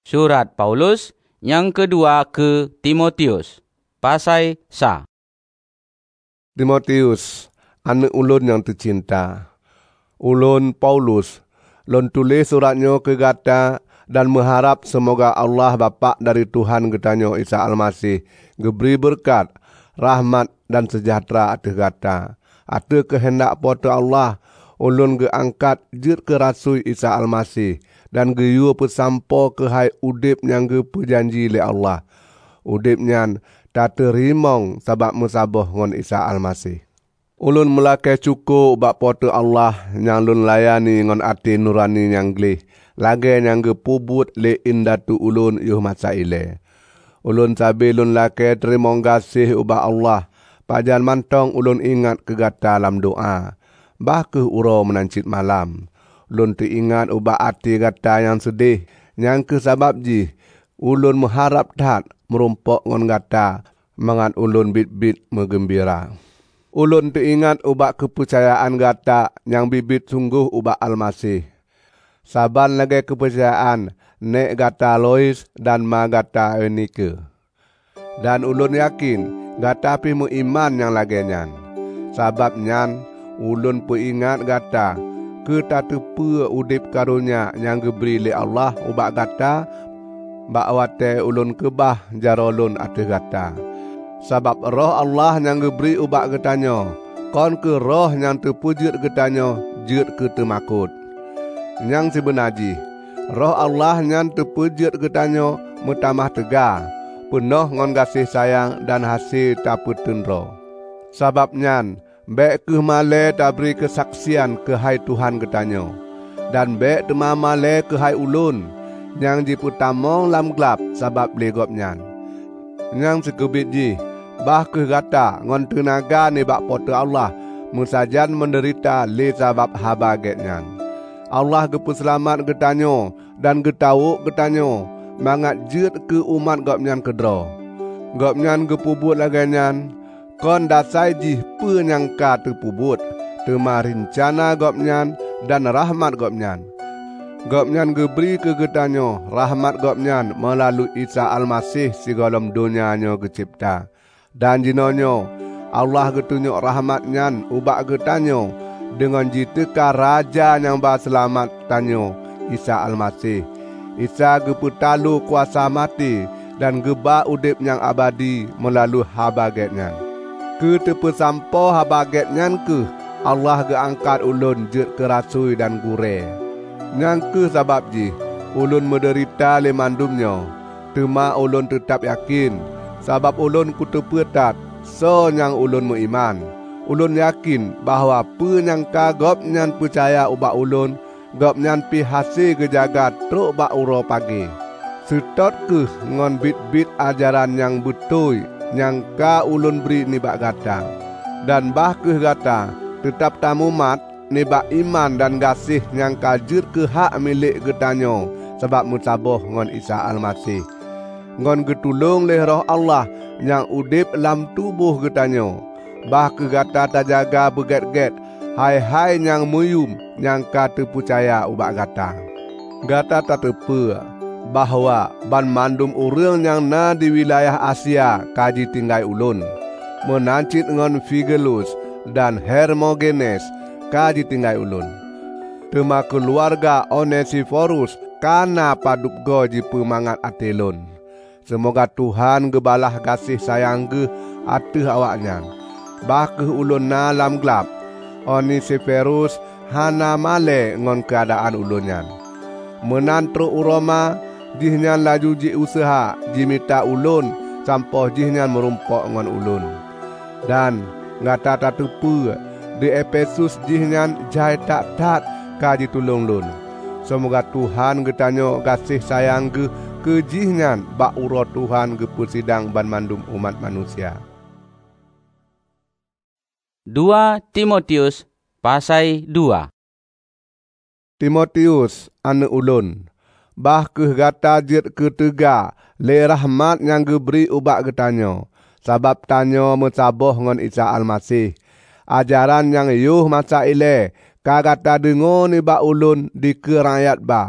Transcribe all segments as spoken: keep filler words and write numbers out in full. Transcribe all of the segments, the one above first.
Surat Paulus yang kedua ke Timotius. Pasai sa. Timotius, anak ulun yang tercinta. Ulun Paulus, lon tulis suratnya ke gata dan mengharap semoga Allah Bapa dari Tuhan getanyo Isa Almasih geberi berkat, rahmat dan sejahtera atas gata. Atas kehendak poto Allah, ulun geangkat jut ke rasul Isa Almasih dan geyu pesampo ke hai udip yang ge perjanji le Allah. Udip nyan tak terimong sabab musabah ngon Isa Almasih. Ulun melakai cukup bak poto Allah yang lun layani ngon ati nurani yang glih. Lagi yang ge pubut le indatu ulun yuh masa ile. Ulun sabi lun lakai terima kasih ubah Allah. Pajan mantong ulun ingat kegata dalam doa. Bah ke uro menancit malam. Ulun teringat ubah ati gata yang sedih. Yang ke sabab ji, ulun mengharap tat merumpok ngon gata. Mangat ulun bit-bit megembira. Ulun teringat ubah kepercayaan gata yang bibit sungguh ubah Almasih. Saban lagi kepercayaan nek gata Lois dan ma gata Eunike. Dan ulun yakin gata pi mu iman yang lagi nyan. Sabab nyan ulun peringat gata ke tak tepu udip karunia yang geberi le Allah ubak gata bak wate ulun kebah jarolun atas gata. Sabab roh Allah yang geberi ubak getanyo kon ke roh yang terpujut getanyo jut ke temakut. Yang sebenaji roh Allah yang terpujut getanyo mutamah tegar penuh ngon kasih sayang dan hasil tak putunro. Sabab nyan bek ke male tak beri kesaksian ke hai Tuhan getanyo. Dan bek tema male ke hai ulun yang diputamong lam gelap sabab legop nyan. Yang sekebit ji bah ke gata ngon tenaga ni bak poto Allah musajan menderita le sabab habaget nyan. Allah gepu selamat getanyo dan getau getanyo mangat jut ke umat gop nyan kedro. Gop nyan gepubut laganyan kon dasai ji penyangka terpubut tema rencana gop nyan dan rahmat gop nyan. Gop nyan geberi ke getanyo rahmat gop nyan melalui Isa Almasih si golom dunianyo gecipta. Dan jinonyo Allah getunjuk rahmat nyan ubak getanyo dengan jiteka raja yang bah selamat tanyo Isa Almasih. Isa geputalu kuasa mati dan geba udip yang abadi melalui habaget nyan. Ke tepe sampo habaget nyan ke Allah geangkat ulun jut ke rasui dan gure. Nyan ke sabab ji ulun menderita le mandumnyo. Tema ulun tetap yakin sabab ulun kutepetat so yang ulun mengiman. Ulun yakin bahawa penyangka gop nyan percaya ubak ulun, gop nyan pi hasil kejaga truk bak uro pagi. Setot ke ngon bit-bit ajaran yang betul yang ka ulun beri ni bak gata. Dan bah ke gata tetap tamumat ni bak iman dan gasih yang kajur ke hak milik getanyo sebab musabah ngon Isa Almasih. Ngon getulung leh roh Allah yang udip lam tubuh getanyo. Bah ke gata tajaga beget-get hai-hai yang muyum yang kata percaya ubak gata. Gata tak tepe bahawa ban mandum urang yang na di wilayah Asia kaji tinggai ulun. Menancit ngon Figelus dan Hermogenes kaji tinggai ulun. Tema keluarga Onesiphorus kana padup goji pemangat atelun. Semoga Tuhan gebalah kasih sayang ge ateh awaknya. Bah ke ulun na lam gelap. Onesiphorus hana male ngon keadaan ulunnya. Menantro uroma jihnya laju ji usaha jimita ulun sampo jihnya merumpok ngon ulun. Dan ngata tak tepu di Efesus jihnya jai tak tat kaji tulung lun. Semoga Tuhan getanyo kasih sayang ge kejihnya bak uro Tuhan gepusidang ban mandum umat manusia. Dua Timotius pasai dua. Timotius anak ulun, bah ke gata jit ketega le rahmat yang geberi ubak getanyo. Sabab tanyo mencaboh ngon Isa Almasih. Ajaran yang yuh masa ile kagata dengo ni bak ulun di kerayat ba.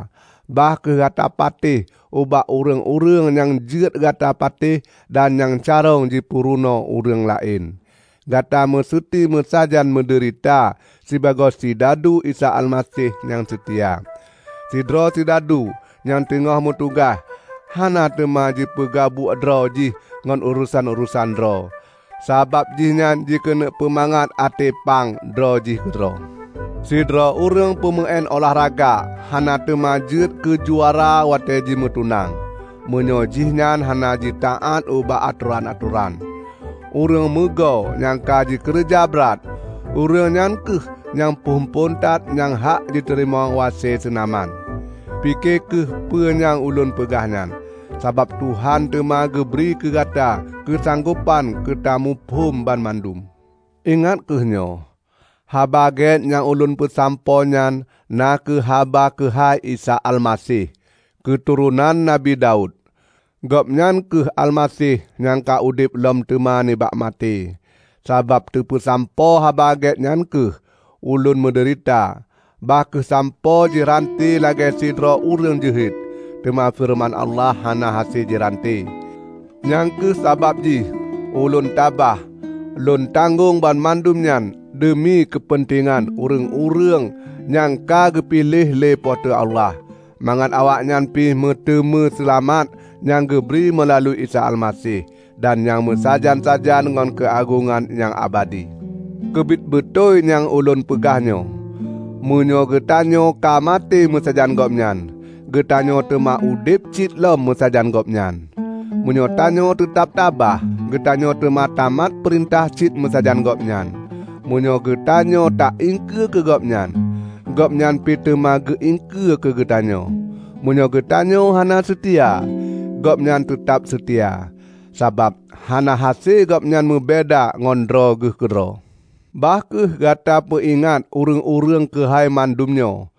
Bah ke gata patih ubak urang-urang yang jeut gata patih dan yang carong jipuruno urang lain. Gata mesuti mesajan menderita sebagai si dadu Isa Almasih yang setia. Sidro si dadu yang tengah mutugah hana tema jipegabu dro ji ngon urusan-urusan dro. Sabab jihnyan jikena pemangat ate pang dro jih dro. Sidro urang pemain olahraga hana tema jeut ke juara wate ji metunang. Menyo jihnyan hana ji taat ubak aturan-aturan. Urang megau yang kaji kerja berat. Urang nyan keh yang pumpuntat yang hak diterima wase senaman. Pikir keh penyang ulun pegahnya. Sabab Tuhan tema geberi ke gata kesanggupan ketamu pum ban mandum. Ingat kehnyo. Haba get yang ulun pesamponyan na ke haba ke hai Isa Almasih. Keturunan Nabi Daud. Gopnyan ke Almasih yang ka udip lom tema ni bak mati. Sabab tu pesampo haba get nyan ke ulun menderita. Bah ke sampo jiranti lagi sidro urang jehit. Tema firman Allah hana hasil jiranti. Yang ke sabab ji ulun tabah. Lun tanggung ban mandum nyan. Demi kepentingan urang-urang yang ka gepilih le pote Allah. Mangat awak nyan pi meteme selamat yang geberi melalui Isa Almasih dan yang mesajan-sajan dengan keagungan yang abadi. Kebit betul yang ulun pegahnyo. Munyo getanyo ka mati mesajan gopnyan. Getanyo tema udip cit lom mesajan gopnyan. Munyo tanyo tetap tabah. Getanyo tema tamat perintah cit mesajan gopnyan. Munyo getanyo tak ingke ke gopnyan. Gopnyan pi tema ge ingke ke getanyo. Munyo getanyo hana setia. Gopnyan tetap setia. Sabab hana hasil gopnyan membeda ngondro ge kedro. Bah ke gata peingat urang-urang ke hai mandumnyo.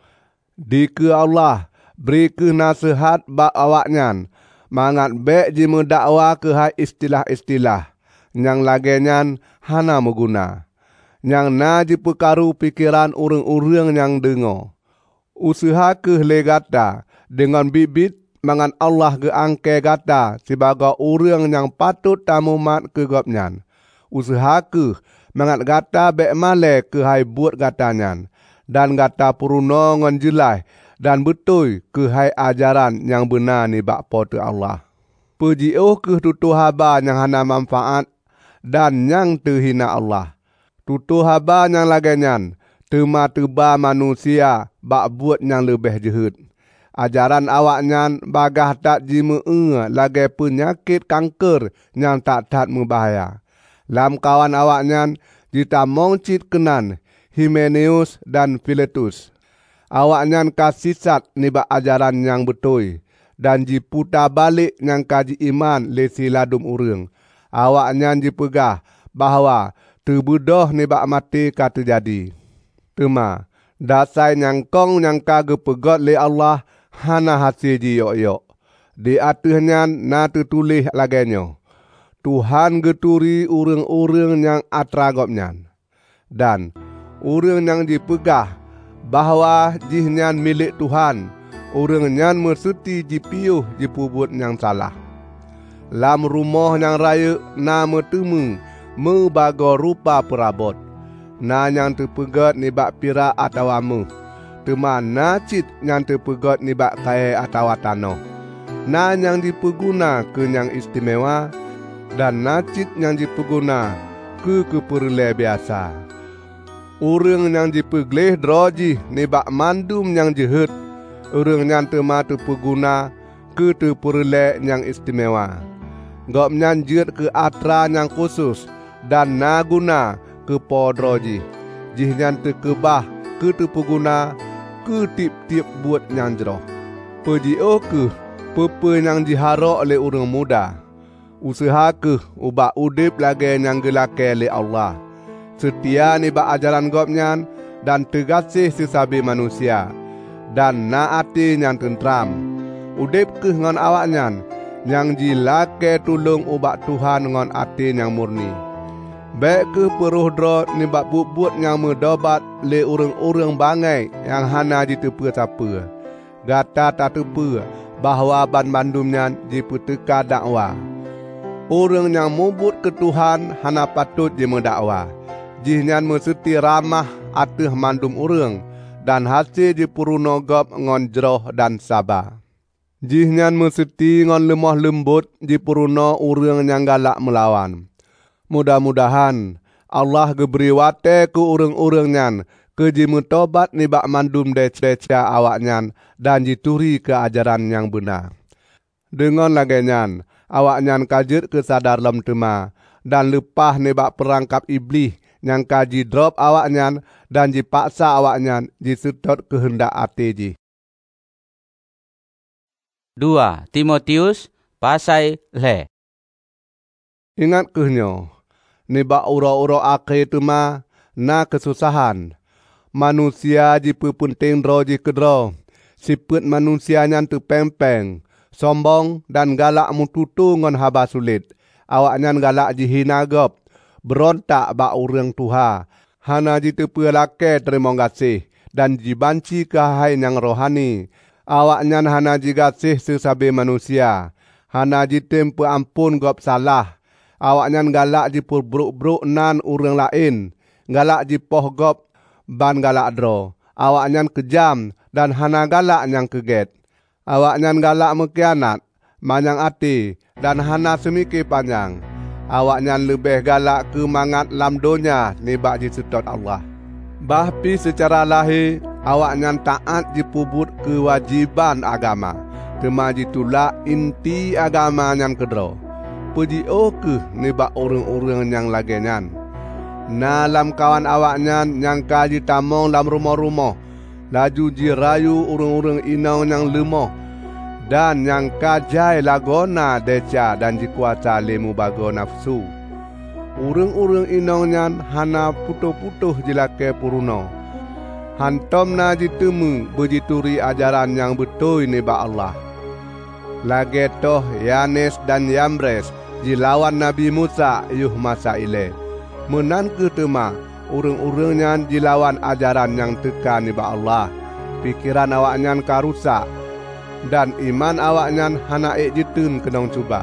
Di ke Allah beri ke nasihat bak awaknyan. Mangat bek ji mendakwa ke hai istilah-istilah. Yang lagenyan hana meguna. Yang na ji pekaru pikiran urang-urang yang dengo. Usaha ke le gata dengan bibit mangan Allah ke angke gata sebagai urang yang patut tamu mat ke gopnyan. Usaha ke mangat gata bek male ke hai buat gatanyan. Dan gata puruno ngon jelai dan betul ke hai ajaran yang benar ni bak pote Allah. Puji oh ke tutu haba yang hana manfaat dan yang terhina Allah. Tutu haba yang lagenyan, tema teba manusia bak buat yang lebih jehut. Ajaran awaknyan bagah tak jime lagi penyakit kanker yang tak tak membahaya. Lam kawan awaknyan jita mongcit kenan Himeneus dan Filetus. Awaknyan kasisat nibak ajaran yang betul dan jiputa balik yang kaji iman lesi ladum urang. Awaknyan jipegah bahawa terbudoh nibak mati ka terjadi. Tema, dasai yang kong yang kage pegot le Allah hana hasil ji yok-yok. Di atasnya na tertulis lagenyo. Tuhan geturi urang-urang yang atragopnyan. Dan urang yang dipegah bahawa jihnyan milik Tuhan. Urang nyan mersuti jipiuh jipubut yang salah. Lam rumah yang raya na metemu mebago rupa perabot. Na yang terpegot nibak pira atau amu. Tema na cit yang terpegot nibak kaya atau tanah. Na yang dipeguna ke yang istimewa. Dan na cit yang dipeguna ke keperle biasa. Urang yang dipegleh droji nibak mandum yang jehut. Urang yang tema terpeguna ke terperle yang istimewa. Gopnyan jeut ke atra yang khusus. Dan na guna ke podroji. Jihnyan terkebah ke terpeguna ke tip-tip buat yang jeroh. Pejio ke pepe yang diharok oleh orang muda. Usaha ke ubak udip lagi yang gelake oleh Allah. Setia nibak ajaran gopnyan dan tergasih sesabi manusia. Dan na ati yang tentram. Udip ke ngon awaknyan yang jilake tulung ubak Tuhan ngon ati yang murni. Baik ke peruh dro nibak bubut yang mendobat le urang-urang bangai yang hana ditepa siapa. Gata tak terpa bahawa ban-bandumnya diputeka dakwa. Orang yang mubut ke Tuhan hana patut je mendakwa. Jihnyan mesti ramah ateh mandum orang dan hasil je puruno gop ngon jeroh dan sabar. Jihnyan mesti ngon lemah lembut je puruno orang yang galak melawan. Mudah-mudahan Allah geberi wate ke orang-orang nyan ke jimu tobat nibak mandum deca awak nyan dan jituri ke ajaran yang benar. Dengan lagi nyan, awak nyan kajut ke sadar lem tema dan lepah nibak perangkap iblis yang kaji drop awak nyan dan dipaksa awak nyan disetot kehendak ati ji. Dua Timotius pasai le. Ingat kehnyo, nibak uro-uro akhir tema na kesusahan. Manusia jipu penting dro ji kedro. Siput manusia nyan tu pempeng, sombong dan galak mututu ngon haba sulit. Awak nyan galak jihina gop, berontak bak urang Tuha. Hana jitu pelake terima kasih dan jibanci kahai yang rohani. Awak nyan hana jigasih sesabe manusia. Hana jitem ampun gop salah. Awak nyan galak jipur bruk-bruk nan urang lain. Galak jipoh gop ban galak dro. Awak nyan kejam dan hana galak yang keget. Awak nyan galak mengkhianat, manyang ati dan hana semikir panjang. Awak nyan lebih galak ke mangat lam donya nibak disetot Allah. Bahpi secara lahir, awak nyan taat dipubut kewajiban agama. Tema ditulak inti agama nyan kedro. Puji oke nibak orang-orang yang lagi nyan. Nalam kawan awak nyan yang kaji tamong dalam rumah-rumah. Laju jirayu urang-urang inau yang lemah. Dan yang kajai lagona deca dan dikuasa lemu bago nafsu. Urang-urang inau nyan hana putuh-putuh jilake puruno. Hantomna ditemu bejituri ajaran yang betul nibak Allah. Lagi toh Yanes dan Yambres jilawan Nabi Musa yuh masa ile. Menan ke tema, urang-urangnya dilawan ajaran yang tekan nibak Allah. Pikiran awaknya karusak dan iman awaknya hana ek jitun kenong cuba.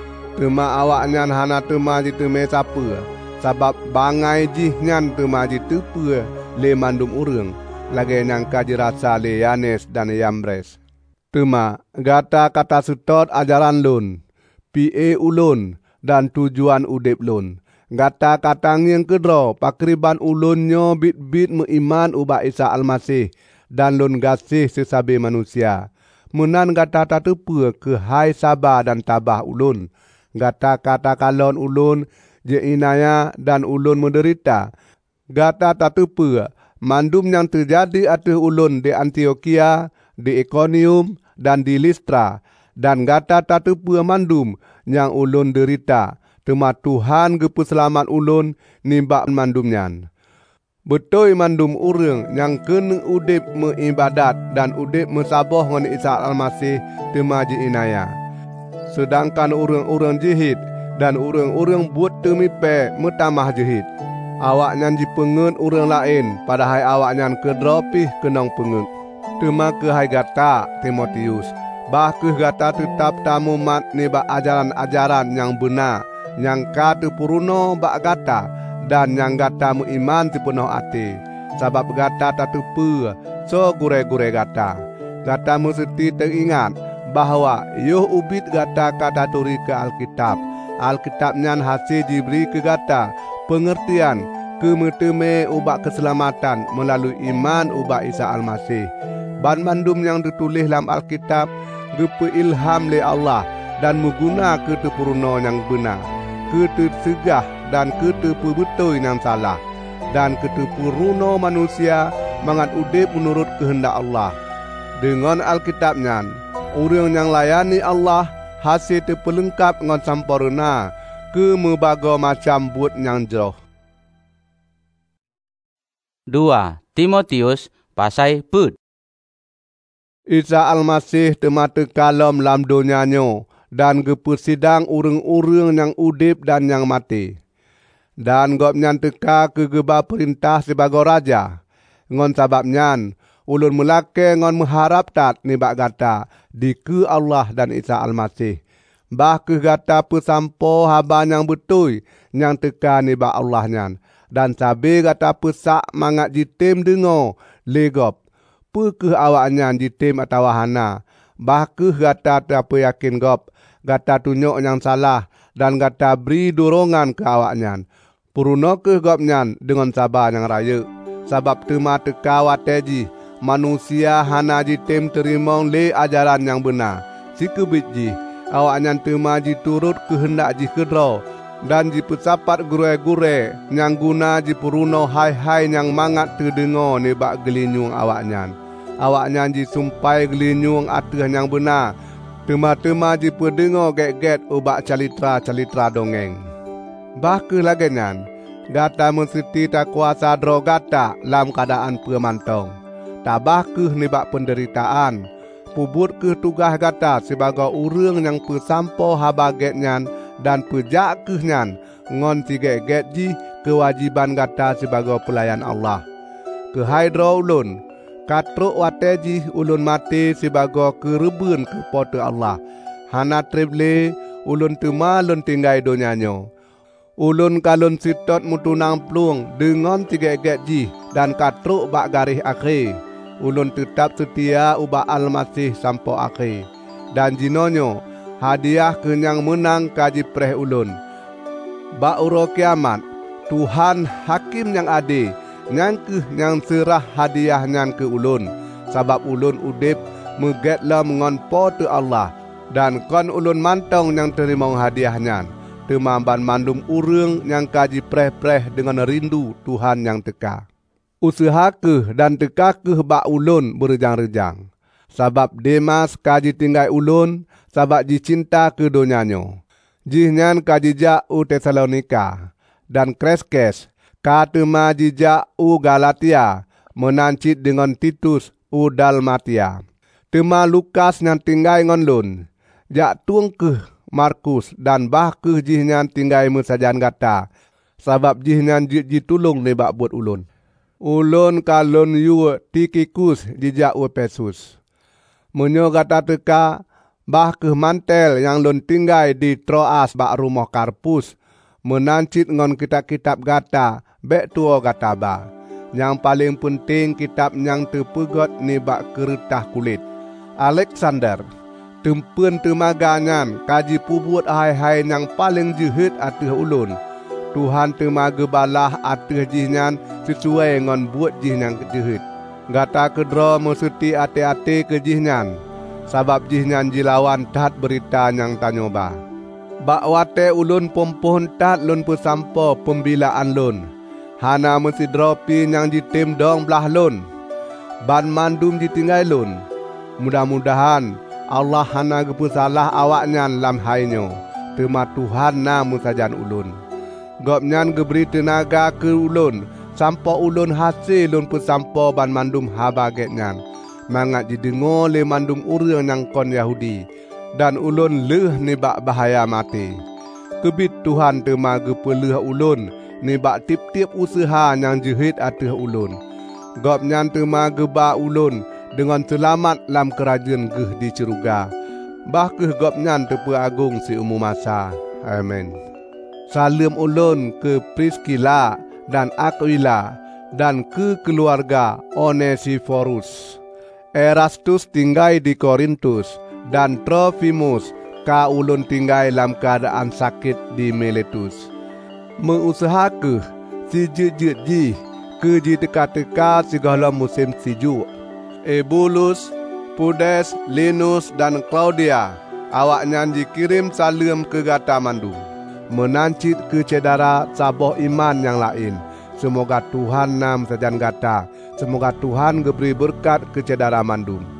Tema awaknya hana tema jiteme sapa, sabab bangai jihnya tema jitepe le mandum urang. Lagi yang kaji rasa le Yanes dan Yambres. Tema gata kata setot ajaran lun, P A ulun dan tujuan udip lun. Gata katang yang kedro, pakriban ulunnya bit-bit meiman ubah Isa Al-Masih dan lun gasih sesabe manusia. Menan gata tatepa ke hai sabar dan tabah ulun. Gata kata kalon ulun je inaya dan ulun menderita. Gata tatepa mandum yang terjadi atas ulun di Antioquia, di Iconium dan di Listra. Dan gata tatepa mandum yang ulun derita. Tema Tuhan gepu selamat ulun nimbak mandumnyan. Betul mandum urang yang kena udip mengibadat dan udip mensaboh ngan Isa Al-Masih tema ji inaya. Sedangkan urang-urang jihid dan urang-urang buat temipe metamah jihid. Awaknya dipengen urang lain padahal awaknya kedropih kenong pengen. Tema ke hai gata Timotius. Bah ke gata tetap tamu mat nibak ajaran-ajaran yang benar. Yang kata puruno bak gata dan yang gata mu iman sepenuh hati. Sebab gata tak tepa so gure-gure gata. Gata mesti teringat bahawa yuh ubit gata kata turi ke Alkitab. Alkitabnya hasil diberi ke gata pengertian kemeteme ubak keselamatan melalui iman ubak Isa Al-Masih. Ban-bandum yang ditulis dalam Alkitab gepe ilham le Allah dan mengguna ke tepuruno yang benar. Kete segah dan kete betul yang salah dan kete puruno manusia mangat udip menurut kehendak Allah. Dengan Alkitabnya, orang yang layani Allah hasil terpelengkap dengan sampurna ke mebaga macam buat yang jauh. Dua Timotius pasai put. Isa Al-Masih temata kalam lam dunianyo dan gepersidang urang-urang yang udip dan yang mati. Dan gopnyan teka ke geba perintah sebagai raja. Ngon sababnyan, ulun melake ngon mengharap tat nibak gata di ke Allah dan Isa Almasih. Bah ke gata pesampo haba yang betul yang teka nibak Allah nyan. Dan sabi gata pesak mangat jitim dengo legop. Pe ke awak nyan jitim atau wahana. Bah ke gata terapa yakin gop. Gata tunjuk yang salah dan gata beri dorongan ke awak nyan. Puruno ke gop nyan dengan sabar yang raya. Sabab tema teka wateji manusia hana jitim terimong le ajaran yang benar. Si kebit ji awak nyan tema ji turut kehendak ji kedro dan ji pesapat gure-gure yang guna ji puruno hai-hai yang mangat terdengo nebak gelinyung awak nyan. Awak nyan ji sumpai gelinyung ateh yang benar. Tema-tema ji pedengo get-get ubak calitra-calitra dongeng. Bah ke lagi nyan, gata mesti tak kuasa dro gata dalam keadaan pemantong. Tabah ke nibak penderitaan. Pubut ke tugas gata sebagai urang yang pesampo habaget nyan dan pejak ke nyan ngon tiga-get ji kewajiban gata sebagai pelayan Allah. Ke haidro ulun, katruk wateji ulun mati sebagai kerebun ke pote Allah. Hana trible ulun tema lun tinggai donyanyo. Ulun kalun sitot mutunang plung dengan tiga-get ji dan katruk bak garih akhir. Ulun tetap setia ubah Al-Masih sampai akhir. Dan jinonyo, hadiah kenyang menang kaji preh ulun. Bak uro kiamat, Tuhan hakim yang adil, nyangkeh yang serah hadiah nyan ke ulun. Sabab ulun udip megetlah mengon pote Allah. Dan kon ulun mantong yang terima hadiah nyan. Temamban mandum urang yang kaji preh-preh dengan rindu Tuhan yang teka. Usaha ke dan teka ke bak ulun berejang-rejang. Sabab Demas kaji tinggai ulun, sabab ji cinta ke donyanyo. Jihnya kaji jak u Tesalonika. Dan Kreskes, katema jijak u Galatia, menancit dengan Titus u Dalmatia. Tema Lukas yang tinggai ngon lun, jak tuang ke Markus dan bah ke jihnya tinggai mesajan gata. Sabab jihnya ji tulung nebak buat ulun. Ulun kalun yu Tikikus jijak u Pesus. Menyo gata teka, bah ke mantel yang lun tinggai di Troas bak rumah Karpus. Menancit ngon kitab-kitab gata, bek tuo gata ba. Yang paling penting kitab yang terpegot ni bak keretah kulit. Alexander, tempen temagangan kaji pubut hai-hai yang paling jehit ateh ulun. Tuhan temaga balah ateh jihnya sesuai ngon buat jihnya jehit. Gata kedro mesuti ate-ate ke jihnya. Sabab jihnya jilawan tat berita yang tanyoba. Bak wate ulun pompohon tat lun pesampo pembilaan lun. Hana mesti dropi yang jitim dong belah lun. Ban mandum ditinggai lun. Mudah-mudahan Allah hana gepusalah awaknya lam hainyo. Tema Tuhan na musajan ulun. Gopnyan geberi tenaga ke ulun. Sampo ulun hasil lun pesampo ban mandum habagetnya. Mangat didengo le mandum urang yang kon Yahudi. Dan ulun leh nibak bahaya mati. Kebit Tuhan tema gepeleh ulun nibak tip-tip usaha yang jehit ateh ulun. Gopnyan tema geba ulun dengan selamat lam kerajaan geh di Ceruga. Bah keh gopnyan tepe agung si umum masa. Amin. Salam ulun ke Priscilla dan Aquila dan ke keluarga Onesiphorus. Erastus tinggai di Korintus dan Trofimus ka ulun tinggai dalam keadaan sakit di Miletus. Mengusaha ke si jejit ji ke ji teka-teka segala musim sijuk. Ebulus, Pudes, Linus dan Claudia awaknya dikirim salam ke gata mandum. Menancit ke cedera saboh iman yang lain. Semoga Tuhan nam sajan gata. Semoga Tuhan geberi berkat ke cedera mandum.